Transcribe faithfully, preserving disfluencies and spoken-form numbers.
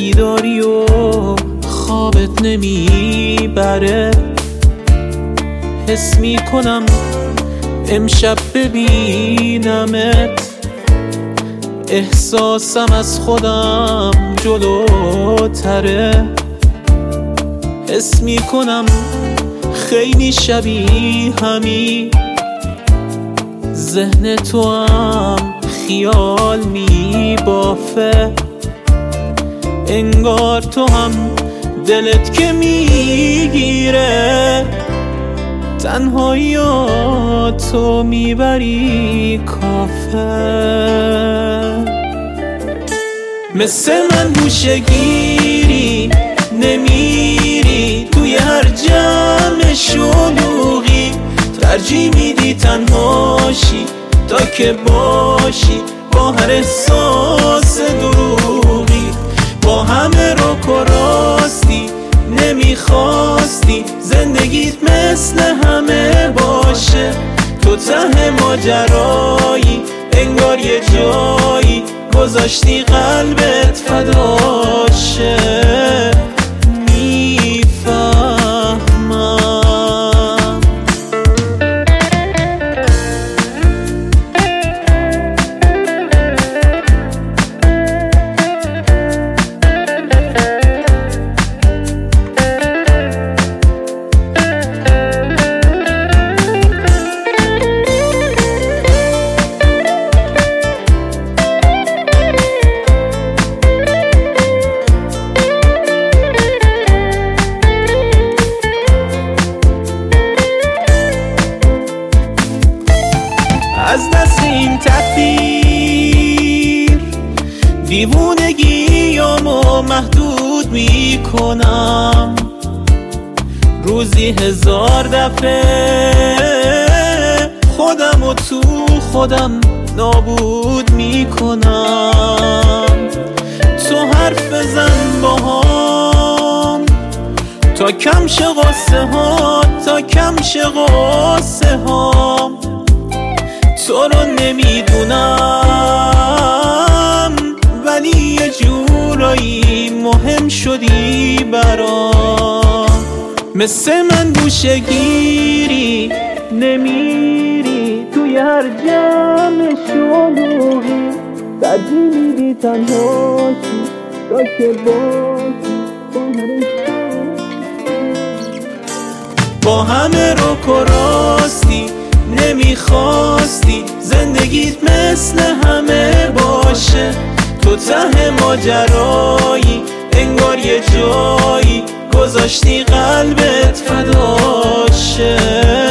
بیداری و خوابت نمیبره. حس میکنم امشب ببینمت، احساسم از خودم جلوتره. حس میکنم خیلی شبیه همی، ذهن تو هم خیال میبافه. انگار تو هم دلت که میگیره، تنهایی تو میبری کافه. مثل من گوشه گیری نمیری توی هر جمع شلوغی، ترجیح میدی تنهاشی تا که باشی با هر احساس دروغی. با همه رو کراستی نمیخواستی زندگیت مثل همه باشه. تو ته ماجرایی انگار یه جایی گذاشتی قلبت فداشه. میفهمم از دست این تقدیر دیوونگیامو محدود میکنم. روزی هزار دفعه خودم و تو خودم نابود میکنم. تو حرف بزن با هم تا کم شه غصه ها، تا کم شه غصه ها. تو رو نمیدونم ولی یه جورایی مهم شدی برام. مثل من گوشه گیری نمیری توی هر جمع شلوغی، ترجیح میدی تنهاشی تا که باشی با همه رو کراستی نمیخواستی زندگیت مثل همه باشه. تو ته ماجرایی انگار یه جایی گذاشتی قلبت فداشه.